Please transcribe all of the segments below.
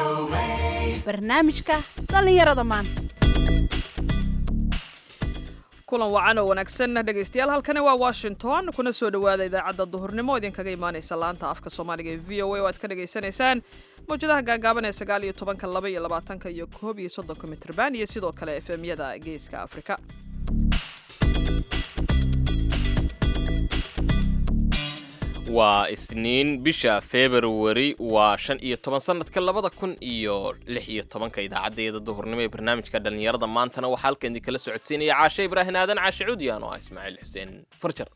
barnaamijka dhallinyarada maanta. kulan wacan oo wanaagsan dhegaystayaal, halkani waa Washington, kuna soo dhawaada idaacadda duhurnimo idinkaga imaanaysa laanta afka Soomaaliga ee VOA oo aad ka dhageysanaysaan mawjadaha gaagaaban ee 19, 22 iyo 31 mitirban iyo sidoo kale FM-yada Geeska Afrika. waa isniin bisha February waa 15 sanadka 2016 idaacadeeda duhurnimo ee barnaamijka dhalinyarada maantana waxaa halkan idin kala socodsiinaya Caashe Ibraahin Aadan Caashe Cuudiyaan oo Ismaaciil Xuseen Farjar.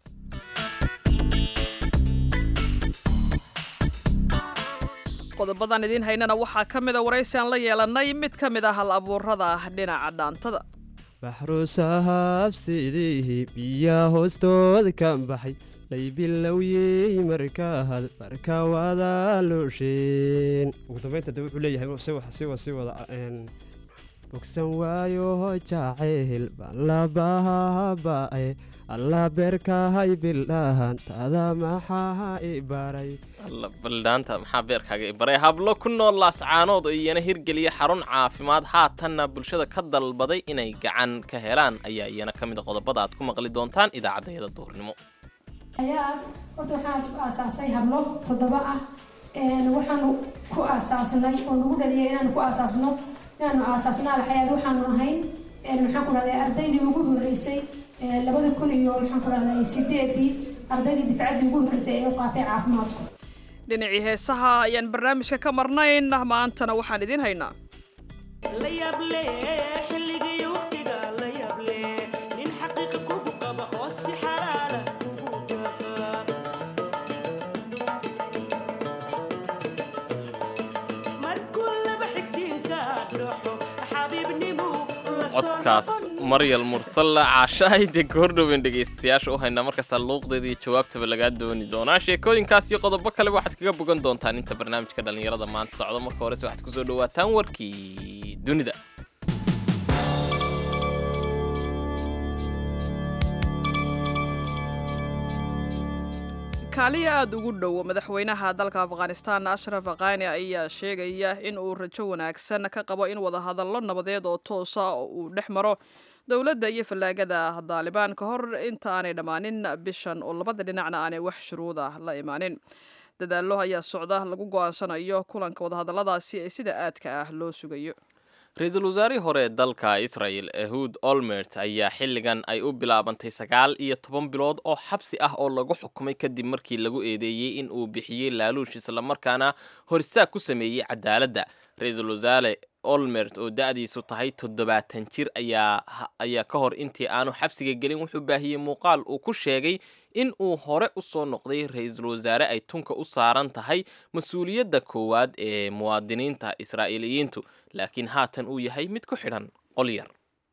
qodobadan idin haynana waxaa ka mid ah waraysi aan la yeelanay mid ka mid ah hal-abuurada dhinaca dhaantada. baxruusahabsidii biyaa hoostooda ka baxay laybilowyey markaad marka wada luusheen ugu dambeynta de wuxuu leeyahay si wada bogsan waayo jacayl balabahaba-e alla beerkahay bildhahan tada maxaa i baray alla bildhaanta maxaa beerkaaga i baray hablo ku nool laascaanood oo iyana hirgeliya xarun caafimaad haatanna bulshada ka dalbaday inay gacan ka helaan ayaa iyana ka mid a qodobada aad ku maqli doontaan idaacaddayada duhurnimo. ayaa horta waxaan ku aasaasay hablo 7 ah waxaanu ku aasaasnay oo nagu dhaliyay inaanu aasaasno alxayaad waxaanu ahayn maxaan ku dhahday ardaydii ugu horeysay 2000 iyo maxaan ku dhahday 8 ardaydii difacadii ugu horeysay ee u qaatay caafimaadku. dhinacii heesaha ayaan barnaamijka ka marnayn, maantana waxaan idin haynaa codkaas Maryal Mursalla caashaayde goordhowen dhegaystayaasha u haynaa markaasaa luuqdeeda iyo jawaabtaba lagaa dooni doonaa. sheekooyinkaas iyo qodobo kale waxaad kaga bogan doontaan inta barnaamijka dhalinyarada maanta socdo. marka horese waxaad kusoo dhawaataan warkii dunida. kaaliya aad ugu dhow madaxweynaha dalka Afghanistan Ashraf Ghani ayaa sheegaya in uu rajo wanaagsan ka qabo in wadahadallo nabadeed oo toos ah uu dhex maro dowladda iyo falaagada Taliban ka hor inta aanay dhamaanin bishan oo labada dhinacna aanay wax shuruud ah la imaanin. dadaallo ayaa socda lagu go'aansanayo kulanka wadahadalladaasi ee sida aadka ah loo sugayo. ra-iisul wasaarihii hore ee dalka Israel Ehud Olmert ayaa xilligan ay u bilaabantay 19 bilood oo xabsi ah oo lagu xukumay kadib markii lagu eedeeyey in uu bixiyey laaluush isla markaana hor istaag ku sameeyey cadaaladda. ra-iisul wasaare Olmert oo da'diisu tahay 70 jir ayaa ka hor intii aanu xabsiga gelin wuxuu baahiyey muuqaal uu ku sheegay in uu hore u soo noqday ra-iisul wasaare ay tunka u saaran tahay mas-uuliyadda koowaad ee muwaadiniinta Israa'iiliyiintu, laakiin haatan uu yahay mid ku xidhan qol yar.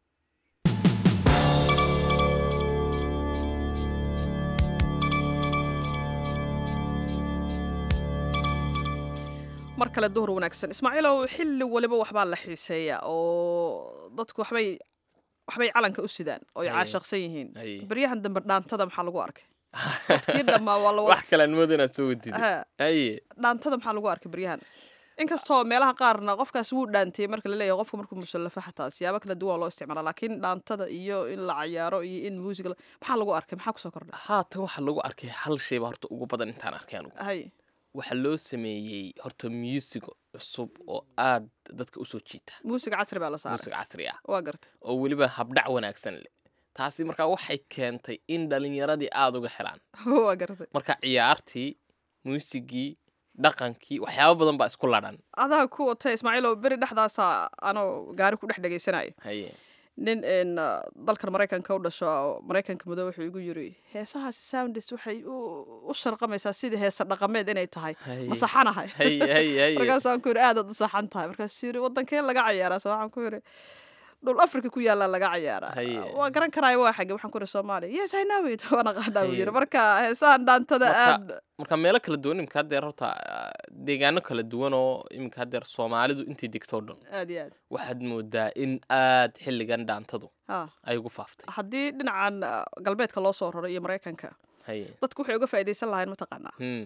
mar kale duhur wanaagsan Ismaaciilow, xilli waliba waxbaa la xiiseeyaa oo dadku waxbay calanka u sidaan oo ay caashaqsan yihiin. baryahan dambe dhaantada maxaa lagu arkay? dadkii dhammaa waa la wax kale aan moodin aad soo wadid. dhaantada maxaa lagu arkay baryahan? inkastoo meelaha qaarna qofkaas wuu dhaantay marka la leeyahay qofka markuu musallafa xataa siyaabo kala duwan loo isticmaalaa, laakiin dhaantada iyo in la cayaaro iyo in music maxaa lagu arkay? maxaa kusoo kordhay? haatan waxaa lagu arkay hal shayba horta ugu badan intaan arkay anugu. waxaa loo sameeyey horta music cusub oo aad dadka u soo jiita. music casri baa la saaray. music casri ah waa gartay. oo weliba habdhac wanaagsan leh. taasi markaa waxay keentay in dhalinyaradii aad uga helaan. waa gartay. marka ciyaartii, muusigii, dhaqankii waxyaabo badan baa isku ladhan. adaa ku watay Ismaaciilow, beri dhexdaasa anoo gaari ku dhex dhagaysanayo nin dalkan Mareykanka u dhasho Mareykanka madow wuxuu igu yiri heesahaasi sounds waxay u sharqamaysaa sidii heesa dhaqameed inay tahay ma saxanahay. markaas aan ku yiri aad u saxan tahay. markaas yiri wadankee laga ciyaaraa? soo waxaan ku yiri dhul Afrika ku yaala laga ciyaaraa. waa garan karaa waa xagee? waxaan ku yiri Soomaaliya. yes I know it. wana qaadaaw yiri. marka heesahan dhaantada aad marka meelo kala duwan imka hadeer horta deegaano kala duwan oo imka hadeer Soomaalidu intii digtoo dhan aad iyo aad waxaad moodaa in aad xilligan dhaantadu ay ugu faaftay. haddii dhinacan galbeedka loo soo raro iyo Mareykanka dadku waxay uga faa'iideysan lahayn mataqaanaa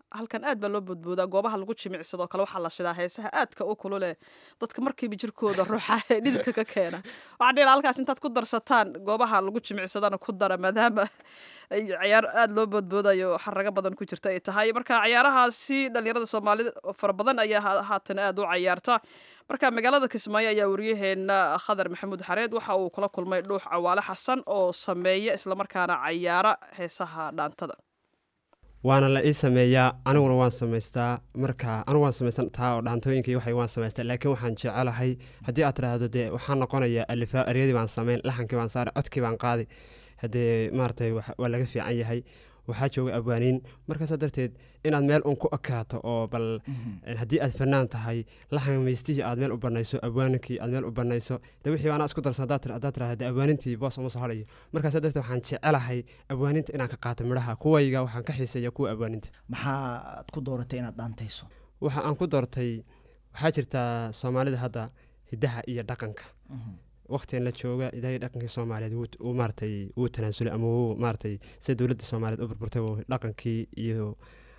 halkan aad baa loo boodboodaa goobaha lagu jimicsado kale waxaa la shidaa heesaha aadka u kulule dadka markiiba jirkooda ruuxa ee dhididka ka keena waxaa dhiila halkaas intaad ku darsataan goobaha lagu jimicsadana ku dara maadaama ay ciyaar aad loo boodboodayo xarago badan ku jirta ay tahay marka ciyaarahaasi dhalinyarada soomaalida fara badan ayaa haatan aad u cayaarta marka magaalada Kismaayo ayaa wariyaheena Khadar Maxamuud Xareed waxa uu kula kulmay Dhuux Cawaale Xasan oo sameeya isla markaana ciyaara heesaha dhaantada waana la ii sameeyaa aniguna waan samaystaa marka anigu waan samaysan taa oo dhaantooyinkii waxay waan samaystaa laakiin waxaan jecelahay haddii aad tiraahdo dee waxaan noqonayaa alifaa eryadii baan samayn laxankii baan saaray codkii baan qaadi haddee maaragtay waa laga fiican yahay waxaa jooga abwaaniin markaasaa darteed inaad meel un ku ekaato oo bal haddii aad fanaan tahay laxan maystihii aad meel u banayso abwaaninkii aad meel u banayso de wixii anaa isku darsan haddaad tiraahdo de abwaanintii boos uma soo hadhayo markaasaa darteed waxaan jecelahay abwaaninta inaan ka qaato midhaha kuwayga waxaan ka xiiseeya kuwa abwaaninta maxaad ku dooratay inaad dhaantayso waxa aan ku doortay waxaa jirtaa soomaalida hadda hidaha iyo dhaqanka waqtigan la jooga idahay dhaqankii Soomaaliyeed uu maartay uu tanaasulay ama uu maartay sida dawladda Soomaaliyeed u burburtay oo dhaqankii iyo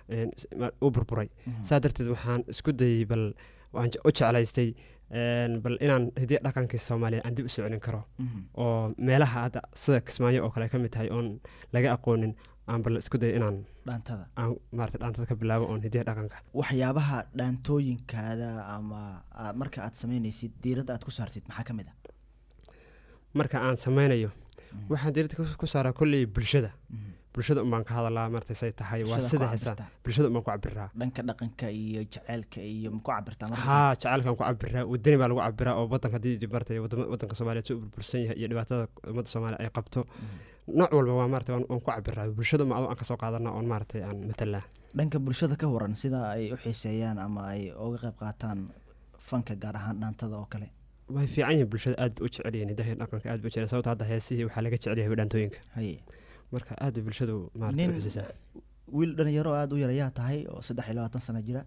u burburay saadarteed waxaan isku dayay bal waan u jeclaystay bal inaan hidaha dhaqankii Soomaaliyeed aan dib u socon karo oo meelaha hadda sida Kismaayo oo kale ka mid tahay oon laga aqoonin aan bal isku dayay inaan dhaantada aan maartay dhaantada ka bilaabo oon hidaha dhaqanka waxyaabaha dhaantooyinkaada ama marka aad sameynaysid diiradda aad ku saartid maxaa ka mid ah marka aan sameynayo waxaan diirada ku saaraa kulli bulshada umbaan ka hadalaa martay say tahay waa sida heesa bulshada umbaan ku cabiraa dhanka dhaqanka iyo jaceylka iyo ma ku cabirtaa haa jaceylkan ku cabiraa wadani baa lagu cabiraa oo wadanka hadii bartay wadanka Soomaaliyeed soo burbursan yahay iyo dhibaatada ummadda Soomaaliyeed ay qabto nooc walba waa martay aan ku cabiraa bulshada ma aan ka soo qaadana oo martay aan matalaa dhanka bulshada ka waran sida ay u xiiseeyaan ama ay uga qayb qaataan fanka gaar ahaan dhaantada oo kale way fiican yihiin bulshada aad u jecel yihiin hidaha dhaqanka aad u jecel sababtoo hadda heesihii waxaa laga jecel yahay dhaantooyinka marka aad bulshadu maartay u xiisaa wiil dhalinyaro aad u yarayaa tahay oo 23 sano jira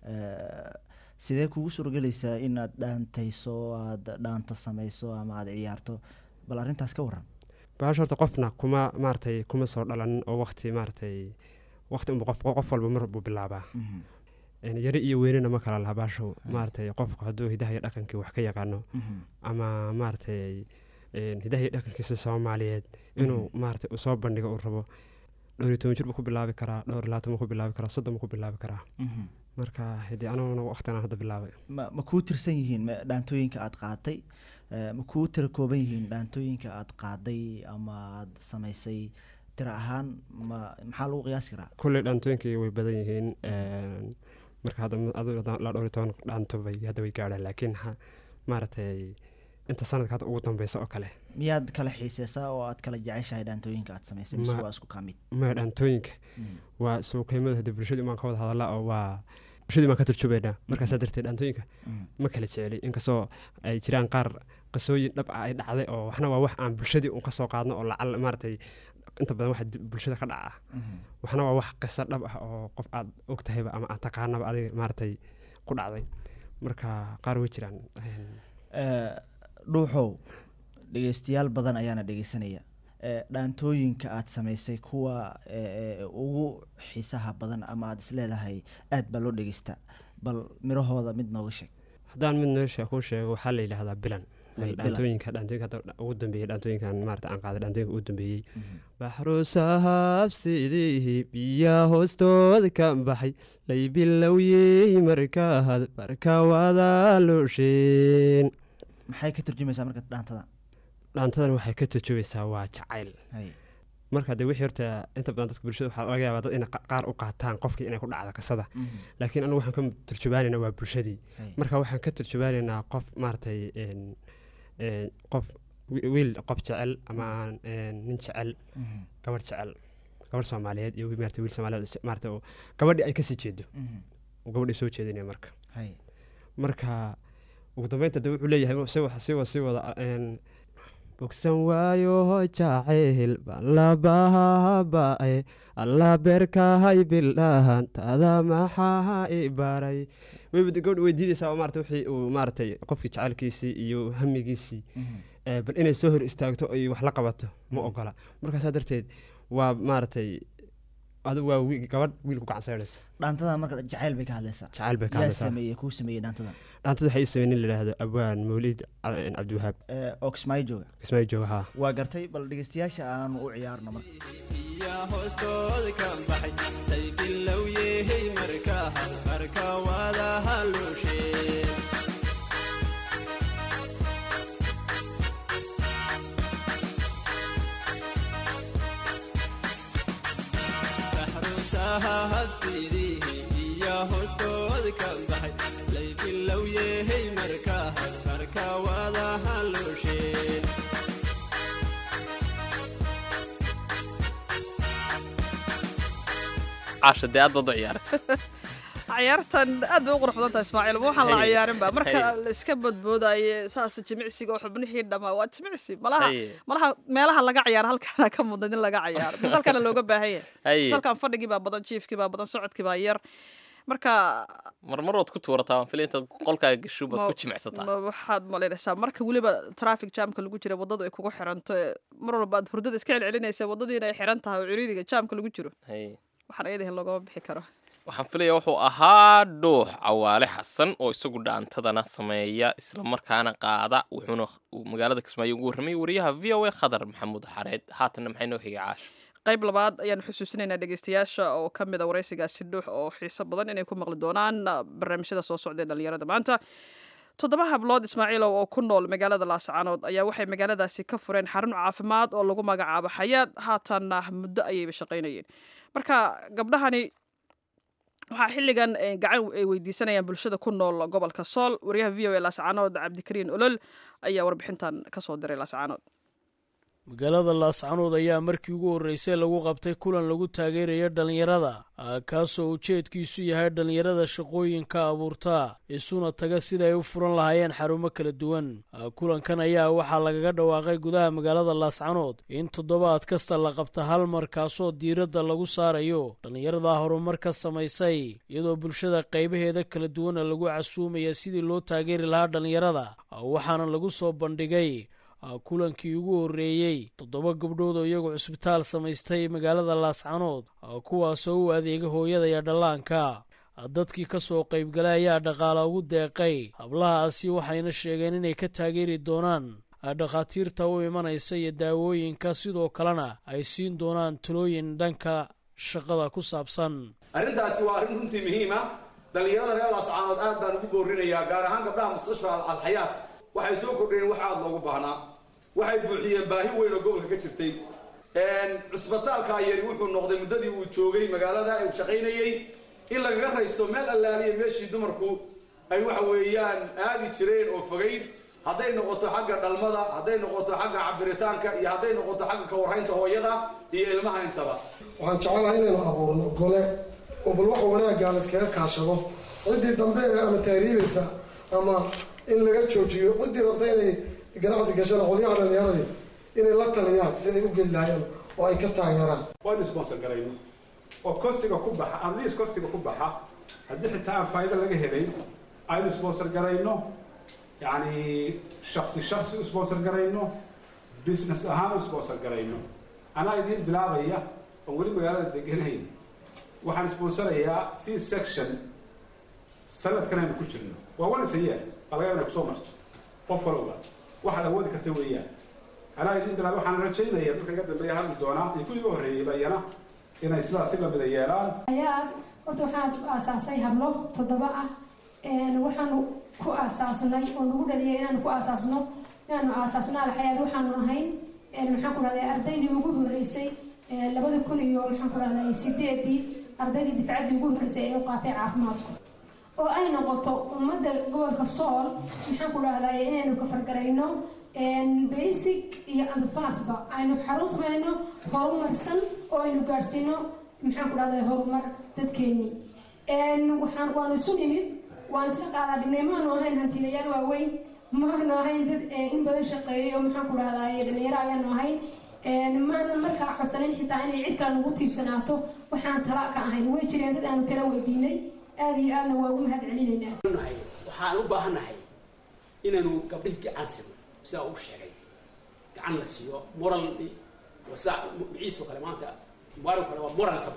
sidee kugu suuragelaysaa inaad dhaantayso aad dhaanta samayso ama aad ciyaarto bal arrintaas ka waran baash horta qofna kuma maartay kuma soo dhalan oo waqti qof walba mar buu bilaabaa yari iyo weynina ma kala laha baasho maartay qofku hadduu hidaha iyo dhaqankii wax ka yaqaano ama maartay hidaha iyo dhaqankiisa Soomaaliyeed inuu maartay u soo bandhigo uu rabo 12 jir buu ku bilaabi karaa 20 ku bilaabi karaa 30 ku bilaabi karaa marka hadii anaguna waqtigan hadda bilaabay ma ku tirsan yihiin dhaantooyinka aad qaatay ma ku tira kooban yihiin dhaantooyinka aad qaaday ama aad samaysay tira ahaan maxaa lagu qiyaasi karaa kulli dhaantooyinkii way badan yihiin marka hadda la dhowritoon dhaanto bay hadda way gaadhaan laakiin maartay inta sanadka hadda ugu dambaysa oo kale miyaad kala xiiseysaa oo aad kala jeceshahay dhaantooyinka aad samaysay mise waa isku kamid ma dhaantooyinka waa soo qiimada hadda bulshada maan ka wada hadalaa oo waa bulshada maan ka turjubaynaa markaasaa darteed dhaantooyinka ma kala jeceli inkastoo ay jiraan qaar qasooyin dhab ah ay dhacday oo waxna waa wax aan bulshadii un ka soo qaadno oo lacal maartay inta badan waxa bulshada ka dhaca waxna waa wax qiso dhab ah oo qof aad ogtahayba ama aad taqaanaba adiga maartay ku dhacday marka qaar way jiraan dhuuxow dhegeystayaal badan ayaana dhegeysanaya dhaantooyinka aad samaysay kuwa ugu xiisaha badan ama aad isleedahay aad baa loo dhegeystaa bal mirahooda mid nooga sheeg haddaan mid nooga kuu sheego waxaa la yidhaahdaa bilan dhaantooyinka ugu dambeeyey dhaantooyinkan maarata aan qaaday dhaantooyinka ugu dambeeyey baxru sahabsidii biyaa hoostooda ka baxay lay bilowyey markaad barka wada loosheen maxay ka turjumaysaa marka dhaantadan waxay ka turjumaysaa waa jacayl marka de wixii horta inta badan dadka bulshada waxaa laga yaabaa dad inay qaar u qaataan qofkii inay ku dhacdo qisada laakiin anigu waxaan ka turjubaanaynaa waa bulshadii marka waxaan ka turjubaanaynaa qof maartay qof wiil qof jecel ama nin jecel gabadh jecel gabadh Soomaaliyeed iyo maartay wiil Soomaaliyeed maartay oo gabadhii ay ka sii jeedo gabadhii soo jeedinaya marka ugu dambeynta de wuxuu leeyahay si wada bogsan waayo jacayl balabaabae alla beerkahay bildhahan tada maxaa i baray gabadh way diidaysaa oo maartay wixii uu maartay qofkii jacaylkiisii iyo hamigiisii bal inay soo hor istaagto ay wax la qabato ma ogola markaasaa darteed waa maartay adigu waa gabadh wiil ku gacan saaraysa dhaantadan marka jacayl bay ka hadlaysaa jacayl bay ka yaa hadlaysaa sameeyey kuu sameeyey dhaantadan waxay sameeyeen la yiraahdo abwaan mawlid cabdiwahaab oo Kismaayo jooga Kismaayo jooga ha waa gartay bal dhageystayaasha aan u ciyaarno marka ya hoostooda ka baxay tay bilow yehay marka wada haluushee habsidii ya hoostooda ka baxay tay bilow yehay marka wada haluushee caasha dee aad baad u ciyaaraysa ciyaartan aad bay u qurux badan tahay Ismaaciil waxaan la ciyaarin ba marka la iska badboodaye saas jimicsiga oo xubnihii dhamaa waa jimicsi malaha meelaha laga ciyaar halkaana ka mudan in laga ciyaaro misalkana looga baahan yahay misalkan fadhigii baa badan jiifkii baa badan socodkii baa yar marka marmarood ku tuurataa waan filay intaad qolkaaga gasho baad ku jimicsataa waxaad malaynaysaa marka weliba traffic jamka lagu jira waddadu ay kugu xiranto mar walba aad hurdada iska celcelinaysa waddadiina ay xiran tahay oo ciriiriga jamka lagu jiro waxaan ayadahin loogama bixi karo waxaan filaya wuxuu ahaa Dhuux Cawaale Xasan oo isagu dhaantadana sameeya isla markaana qaada wuxuuna magaalada Kismaayo ugu warramay wariyaha VOA Khadar Maxamuud Xareed haatan maxay noo xigay caash qayb labaad ayaan xusuusinaynaa dhageystayaasha oo ka mid ah waraysigaasi Dhuux oo xiiso badan inay ku maqli doonaan barnaamijyada soo socda dhalinyarada maanta 7 hablood Ismaaciil oo ku nool magaalada Laascaanood ayaa waxay magaaladaasi ka fureen xarun caafimaad oo lagu magacaabo Xayaat haatan muddo ayay shaqaynayeen marka gabdhahani waxaa xilligan gacan ay weydiisanayaan bulshada ku nool gobolka Sool wariyaha VOA Laascaanood Cabdikariin Olol ayaa warbixintan ka soo diray Laascaanood magaalada Laascaanood ayaa markii ugu horeysay lagu qabtay kulan lagu taageerayo dhalinyarada kaasoo ujeedkiisu yahay dhalinyarada shaqooyinka abuurta isuna taga sida ay u furan lahaayeen xarumo kala duwan kulankan ayaa waxaa lagaga dhawaaqay gudaha magaalada Laascaanood in toddobaad kasta la qabto hal mar kaasoo diiradda lagu saarayo dhalinyarada horumar ka samaysay iyadoo bulshada qaybaheeda kala duwan lagu casuumaya sidii loo taageeri lahaa dhalinyarada waxaana lagu soo bandhigay kulankii ugu horeeyay 7 gabdhood oo iyagu cusbitaal samaystay magaalada Laascaanood kuwaasoo u adeega hooyada iyo dhallaanka dadkii ka soo qaybgalay ayaa dhaqaale ugu deeqay hablahaasi waxayna sheegeen inay ka taageeri doonaan dhakhaatiirta u imanaysa iyo daawooyinka sidoo kalena ay siin doonaan talooyin dhanka shaqada ku saabsan arrintaasi waa arrin runtii muhiim ah dhalinyarada reer Laascaanood aad baan ugu boorinayaa gaar ahaan gabdhaha mustashfa al-Xayaat waxay soo kordheen wax aad loogu baahnaa waxay buuxiyeen baahi weyn oo gobolka ka jirtay cusbitaalka yari wuxuu noqday muddadii uu joogay magaalada uu shaqaynayay in lagaga raysto meel allaaliya meeshii dumarku ay waxa weeyaan aadi jireen oo fogeyn hadday noqoto xagga dhalmada hadday noqoto xagga cabiritaanka iyo hadday noqoto xagga ka warhaynta hooyada iyo ilmaha intaba waxaan jecelahay inaynu abuurno gole oo bal waxa wanaagga la iskaga kaashado ciddii dambe ama taariibaysa ama in laga joojiyo ciddii rabta inay ganacsi gashana qolyaha dhalinyaradii inay la taliyaan si ay u geli lahaayeen oo ay ka taageeraan waan sponsor garayno oo kostiga ku baxa adliis kostiga ku baxa haddii xitaa aan faa'iido laga helay aynu sponsor garayno yani shaksi u sponsor garayno business ahaan u sponsor garayno anaa idiin bilaabaya oo weli magaalada deganayn waxaan sponsorayaa C-section sanadkan aynu ku jirno waa once a year laga yaabaa kusoo marto qof walba waxaad awoodi karta weeyaan anaa idiin bilaabay waxaan rajaynayaa dadka iga dambeeya hadli doonaa iyo kuwii ugu horreeyey bayana inay sidaas si lamida yeelaan Xayaat horta waxaan aasaasay hablo 7 ah waxaanu ku aasaasnay oo nagu dhaliyay inaanu ku aasaasno inaanu aasaasnaa Xayaat waxaanu ahayn maxaan ku raadiyay ardaydii ugu horeysay 2000 iyo maxaan ku raadiyay 8 ardaydii difacadii ugu horeysay ee u qaatay caafimaadku oo ay noqoto ummadda gobolka Sool maxaan ku raadiyay inaynu ka fargarayno basic iyo advance ba aynu xarusmayno horumarsan oo aynu gaarsiino maxaan ku raadiyay horumar dadkeeni waanu isu nimid waan isla qaadaa dhineemaanu ahayn hantilayaal waaweyn maanu ahayn dad in badan shaqeeyay oo maxaan ku raadiyay dhalinyaro ayaanu ahayn maana markaa codsanin xitaa inay cid kale nagu tiirsanaato waxaan tala ka ahayn way jireen dad aanu tala weydiinay aad iyo aadna waa ugu mahad celinaynaa waxaan u baahanahay inaanu gabdhihi gacan sino sidaa uu sheegay gacan la siiyo moral wasa ciiso kale maanta mubarak kale waa moral support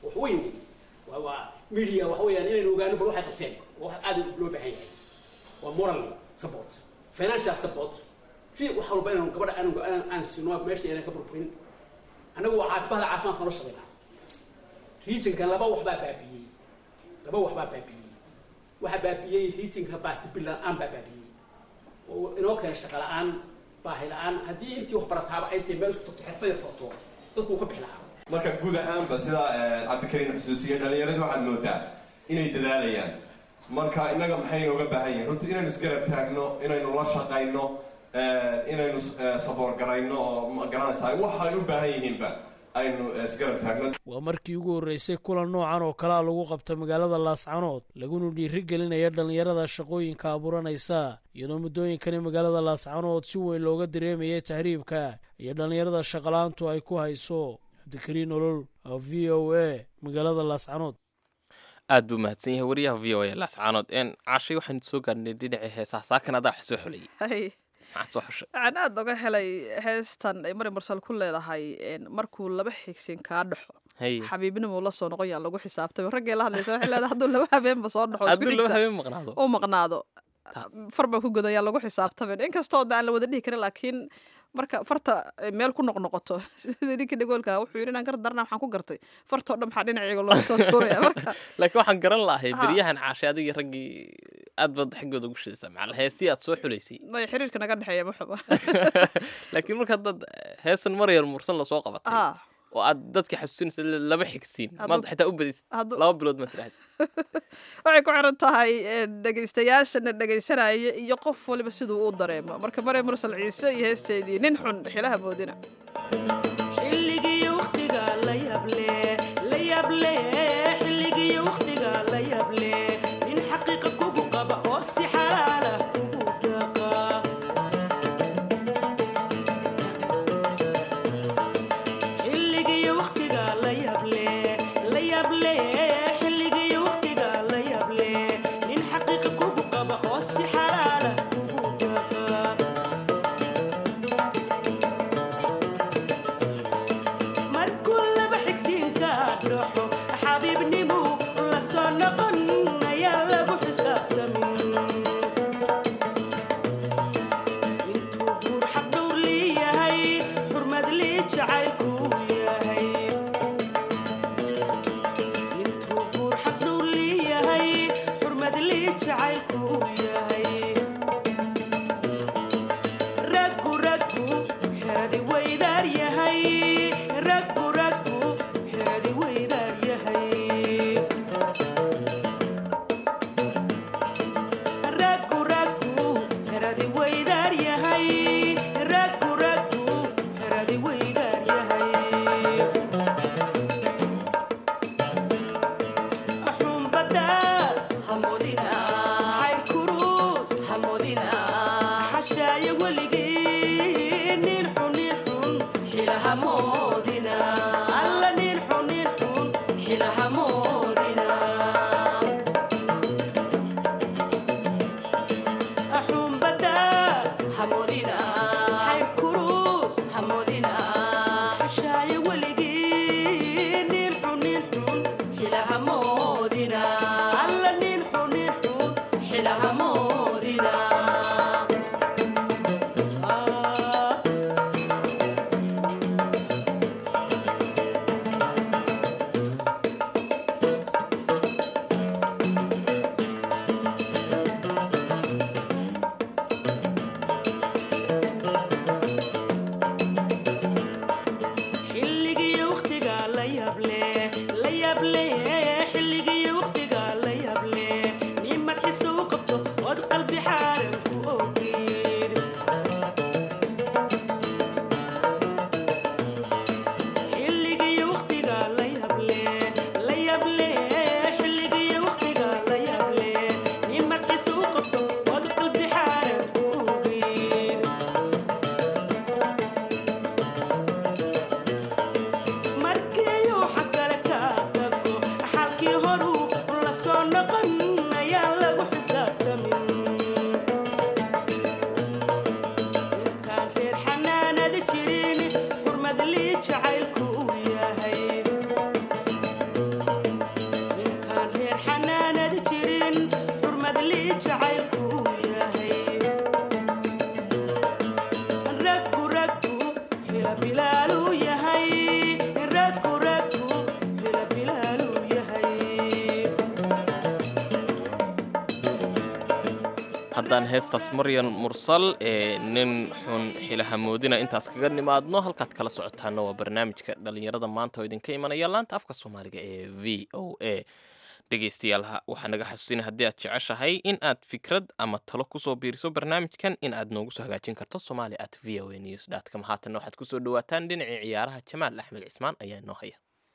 wax weyn waa media waxa weeyaan inaynu ogaano bal waxay qabteen wax aad loo baahan yahay waa moral support financial support في وحول بينهم قبل أن سنوات ماشي أنا كبرين أنا هو عاتبها عاتبها خلاص شغلنا هيتين كان لبا وحبا بابي لبا وحبا بابي وحبا بابي هيتين كباست بالله أم بابي وإنه كان شغال عن باهي الآن هذه أنت وخبرتها أنت ما يسقط تحفظ الفطور تذكر كبح لها marka guud ahaan ba sida cabdikariin xusuusiye dhalinyaradu waxaad moodaa inay dadaalayaan marka inaga maxay nooga baahan yihiin runtii inaynu isgarab taagno inaynu la shaqayno inaynu saboor garayno oo garanaysaa waxay u baahan yihiinba aynu isgarab taagno waa markii ugu horreysay kulan noocan oo kale lagu qabta magaalada Laascaanood laguna dhiirigelinaya dhalinyarada shaqooyinka abuuranaysa iyadoo muddooyinkani magaalada Laascaanood si weyn looga dareemayay tahriibka iyo dhalinyarada shaqalaantu ay ku hayso cabdikariin nolol VOA magaalada Laascaanood aad buu mahadsan yahay wariyaha VOA Laascaanood caashay waxaan soo gaarnay dhinaca heesaha saakan adaa wax soo xulay waxaan aad oga helay heestan ay mari mursal ku leedahay markuu laba xigsin kaa dhaxo xabiibnimo la soo noqon yaa lagu xisaabtay raggee la hadlaysa waxay leedahay hadduu laba habeenba soo dhaxo hadduu laba habeen maqnaado farba ku godan yaa lagu xisaabtamay inkastoo aan la wada dhihi karin laakiin marka farta meel ku noqnoqoto sida ninka dhagoolka wuxuu yiri inaan gar darna waxaan ku gartay fartoo dhan maxaa dhinaciga loo soo tuuraya marka laakiin waxaan garan lahay bariyahan caashay adiga raggii aad bad xigooda ugu shidaysa macal heestii aad soo xuleysay ma xiriirka naga dhaxeeya maxaba laakiin marka dad heesan Maryam Mursal la soo qabatay oo aad dadka xasuusinaysa laba xigsiin maad xitaa u badis laba bilood ma tiraahdo waxay ku xiran tahay dhageystayaashana dhageysanaya iyo qof waliba siduu u dareemo marka Maryam Mursal Ciise iyo heesteedii nin xun xilaha moodina xilligii waqtiga la yable xilligii waqtiga la yable in xaqiiqa kugu qaba oo si xalaala kugu dhaqa haddaan heestaas maryan mursal ee nin xun xilahamoodina intaas kaga nimaadno halkaad kala socotaana waa barnaamijka dhallinyarada maanta oo idinka imanaya laanta afka soomaaliga ee v o a dhegaystayaal waxaa naga xasuusina haddii aad jeceshahay in aad fikrad ama talo kusoo biiriso barnaamijkan in aad noogu soo hagaajin karto somali@voanews.com haatanna waxaad kusoo dhawaataan dhinacii ciyaaraha jamaal axmed cismaan ayaa inoo haya.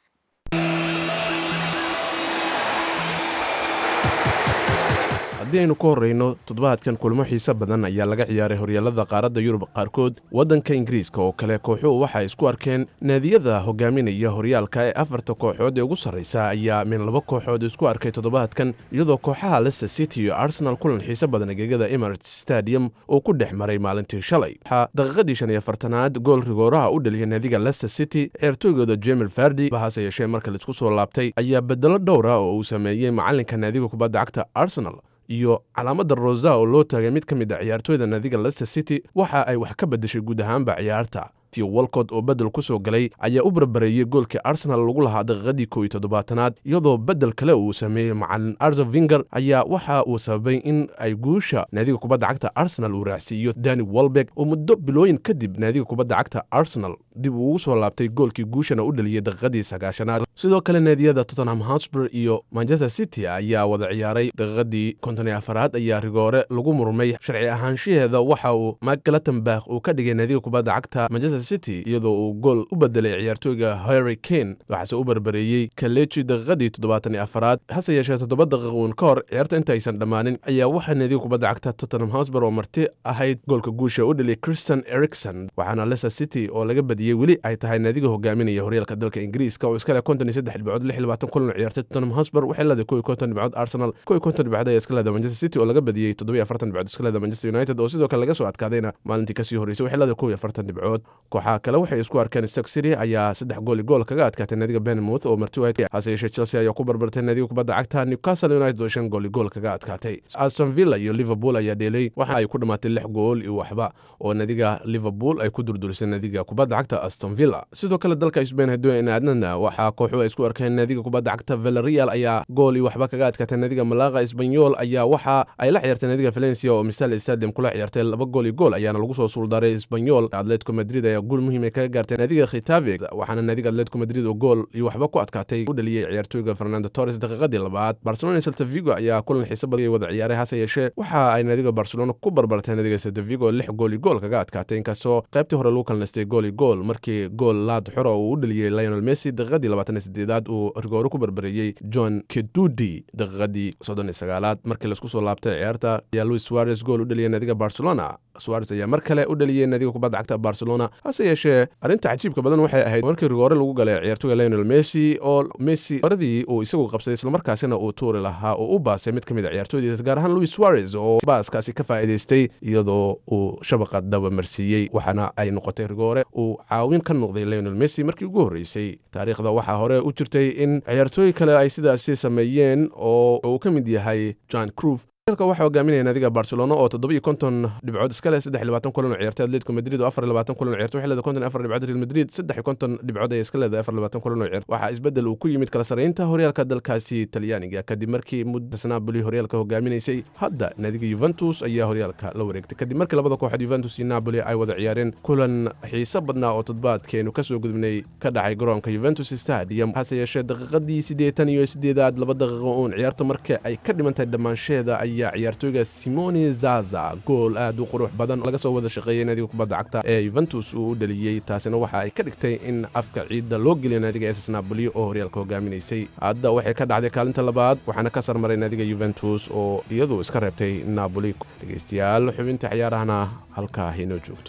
haddii aynu ka horreyno toddobaadkan kulmo xiise badan ayaa laga ciyaaray horyaalada qaaradda yurub qaarkood waddanka ingiriiska oo kale kooxuhu waxay isku arkeen naadiyada hogaaminaya horyaalka ee afarta kooxood ee ugu sarraysa ayaa min laba kooxood isku arkay toddobaadkan iyadoo kooxaha Leicester City iyo Arsenal kulan xiise badan gegada Emirates Stadium oo ku dhex maray maalintii shalay waxaa daqiiqadii 45aad gool rigooraha u dhaliyay naadiga Leicester City ciyaartooygooda Jamie Vardy bahase yeeshee marka la isku soo laabtay ayaa bedelo dhowr ah oo uu sameeyey macalinka naadiga kubadda cagta Arsenal iyo calaamada rosa oo loo taagay mid ka mid ah ciyaartooyda naadiga Leicester City waxa ay wax ka bedeshay guud ahaanba ciyaarta. Theo Walcott oo bedel ku soo galay ayaa u barbareeyay goolkii Arsenal lagu lahaa daqiiqadii 17aad iyadoo bedel kale uu sameeyay macallin Arsene Wenger ayaa waxa uu sababay in ay guusha naadiga kubadda cagta Arsenal uu raacsiiyo Danny Welbeck oo muddo bilooyin kadib naadiga kubadda cagta Arsenal dib ugu soo laabtay goolkii guushana u dhaliyay daqiiqadii 9aad. sidoo kale naadiyada Tottenham Hotspur iyo Manchester City ayaa wada ciyaaray daqiiqadii 54aad ayaa rigoore lagu murmay sharci ahaanshaheeda waxa uu Mark Clattenburg uu ka dhigay naadiga kubadda cagta Manchester City iyadoo uu gool u bedelay ciyaartooyga Harry Kane waxaase u barbareeyay Kelechi daqiiqadii 74aad hase yeeshee 7 daqiiqo ka hor ciyaarta intaysan dhammaanin ayaa waxa naadiga kubadda cagta Tottenham Hotspur oo marti ahayd goolka guusha u dhaliyay Christian Eriksen waxaana Leicester City oo laga badiyay weli ay tahay naadiga hogaaminaya horyaalka dalka Ingiriiska oo iska leh 53 dhibcood 26 kulan ciyaartay Tottenham Hotspur waxay leedahay 51 dhibcood Arsenal 51 dhibcood ay iska leedahay Manchester City oo laga badiyay 47 dhibcood iska leedahay Manchester United oo sidoo kale laga soo adkaadayna maalintii ka sii horeysay waxay leedahay 41 dhibcood kooxaha kale waxay isku arkeen Stoke City ayaa 3 gool kaga adkaatay naadiga Bournemouth oo marti waayay hase yeeshee Chelsea ayaa ku barbartay naadiga kubadda cagta Newcastle United oo 5 gool kaga adkaatay. Aston Villa iyo Liverpool ayaa dheelay waxa ay ku dhamaatay 6 gool iyo waxba oo naadiga Liverpool ay ku durdurisay naadiga kubadda cagta Aston Villa. sidoo kale dalka Spain hadoo in aadnana waxa kooxu ay isku arkeen naadiga kubadda cagta Villarreal ayaa gool iyo waxba kaga adkaatay naadiga Malaga Espanyol ayaa waxa ay la ciyaartay naadiga Valencia oo Mestalla Stadium kula ciyaartay 2 gool iyo gool ayaana lagu soo suuldaaray Espanyol. Atletico Madrid ayaa gool muhiim ah kaga gaartay naadiga Getafe waxaana naadiga Atletico Madrid oo gool iyo waxba ku adkaatay u dhaliyay ciyaartooyga Fernando Torres daqiiqadii 2aad. Barcelona iyo Celta Vigo ayaa kulan xiiso badan wada ciyaaray hase yeeshee waxa ay naadiga Barcelona ku barbartay naadiga Celta Vigo 6 gool iyo gool kaga adkaatay inkastoo qaybtii hore lagu kalnastay gool iyo gool markii gool laad xoro oo u dhaliyay Lionel Messi daqiiqadii 28aad uu rigooro ku barbareeyay John Kedudi daqiiqadii 39aad markii la isku soo laabtay ciyaarta ayaa Luis Suarez gool u dhaliyay naadiga Barcelona. Suarez ayaa mar kale u dhaliyay naadiga kubadda cagta Barcelona hase yeeshee arinta cajiibka badan waxay ahayd markii rigoore lagu galay ciyaartooyga Lionel Messi oo Messi baradii uu isagu qabsaday isla markaasina uu tuuri lahaa oo u baasay mid kamid ah ciyaartooydiisa gaar ahaan Luis Suarez oo baaskaasi ka faa'iideystay iyadoo uu shabaqa daba marsiiyay waxaana ay noqotay rigoore uu caawin ka noqday Lionel Messi markii ugu horeysay taariikhda waxaa hore u jirtay in ciyaartooy kale ay sidaasi sameeyeen oo uu ka mid yahay John Cruyff. waxa hogaaminaya naadiga Barcelona oo 57 dhibcood iska leh 23 kulan oo ciyaartay Atletico Madrid oo 24 kulan oo ciyaartay waxay leedahay 54 dhibcood Real Madrid 53 dhibcood ay iska leedahay 24 kulan oo ciyaartay waxa isbedel uu ku yimid kala sareynta horyaalka dalkaasi Talyaaniga kadib markii muddo Napoli horyaalka hogaaminaysay hadda naadiga Juventus ayaa horyaalka la wareegtay kadib markii labada kooxood Juventus iyo Napoli ay wada ciyaareen kulan xiiso badnaa oo toddobaadkeenu ka soo gudubnay ka dhacay garoonka Juventus Stadium hase yeeshee daqiiqadii 88aad 2 daqiiqo oo ciyaarta markii ay ka dhimantay dhamaansheeda ciyaartooyga Simone Zaza gool aad u qurux badan laga soo wada shaqeeyay naadiga kubadda cagta ee Juventus uu dhaliyay taasina waxa ay ka dhigtay in afka ciidda loo geliyo naadiga AS Napoli oo horyaalka hogaaminaysay. hadda waxay ka dhacday kaalinta labaad waxaana ka sarmaray naadiga Juventus oo iyadu iska reebtay Napoli. dhageystayaal xubinta ciyaarahana halkaa inoo joogto.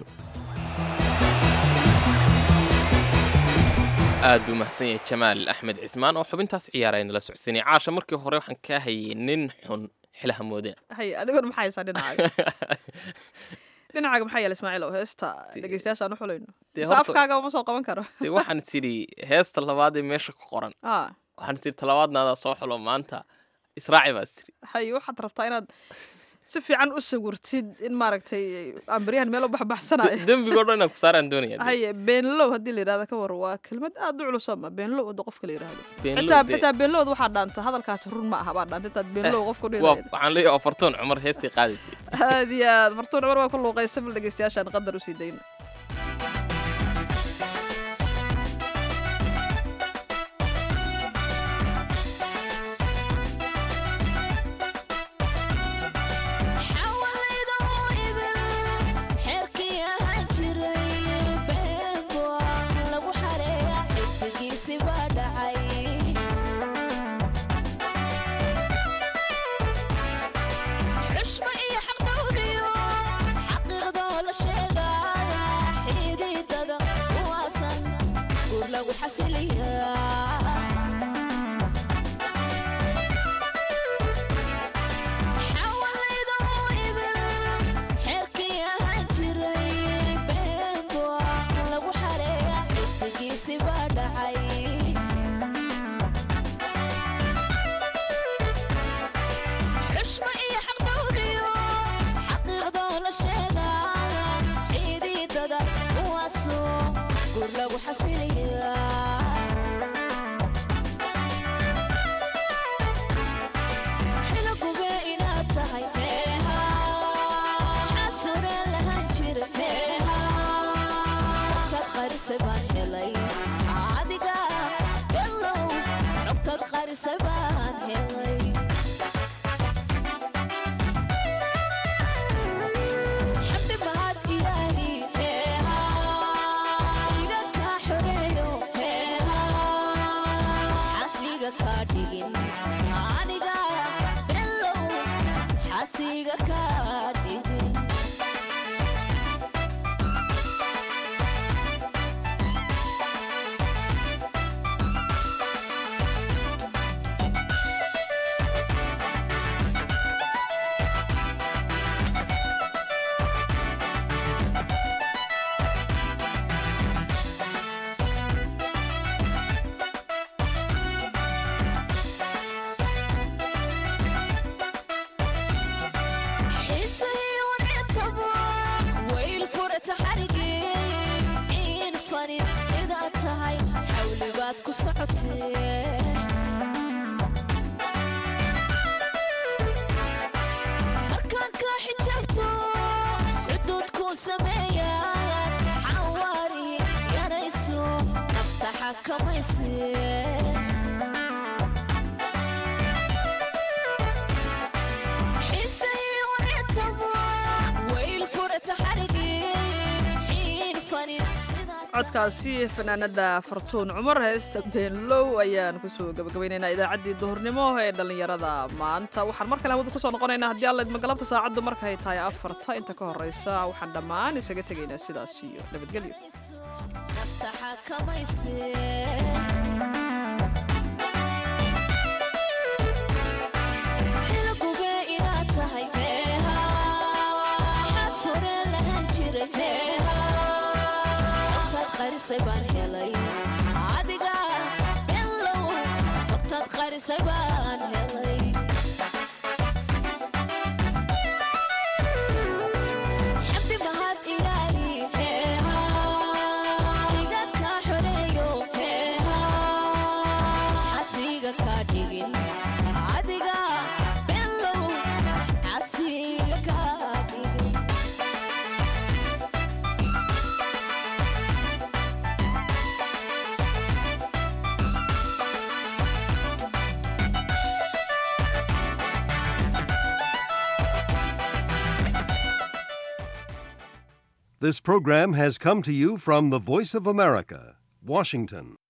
aad u mahadsan yahay Jamaal Axmed Cismaan oo xubintaas ciyaarayna la socodsiinay. caasha markii hore waxaan ka hayay nin xun xilaha moodeen hay adiguna maxay haysaa dhinacaaga maxaa yaala Ismaaciil oo heesta dhageystayaashaan u xulayno afkaaga uma soo qaban karo waxaan sidhi heesta labaad ee meesha ku qoran waxaan sidhi talabaadnaada soo xulo maanta israaci baa sidhi hay waxaad rabtaa inaad si fiican u sawirtid in maaragtay aan baryahan meel u baxbaxsanayo dembigo dhan inaan ku saaraan doonaya haye beenlow haddii la yidhahda ka war waa kelmad aad u culus ama beenlow wada qofka la yidhahdo Beenlow xitaa beenlowda waxaa dhaanta hadalkaasi run ma aha baa dhaanta intaad beenlow qofku waa waxaan leeyahay oo fartuun cumar heestii qaadaysay aad iyo aad fartuun cumar waa ku luuqaysa bal dhegeystayaashaan qadar u sii dayna codkaasi fanaanada fartuun cumar heesta beenlow ayaan kusoo gabagabaynaynaa idaacaddii duhurnimo ee dhallinyarada maanta waxaan mar kale hawada kusoo noqonaynaa haddii alla idma galabta saacaddu markay tahay 4 inta ka horeysa waxaan dhammaan isaga tegaynaa sidaas iyo nabadgelyo This program has come to you from the Voice of America, Washington.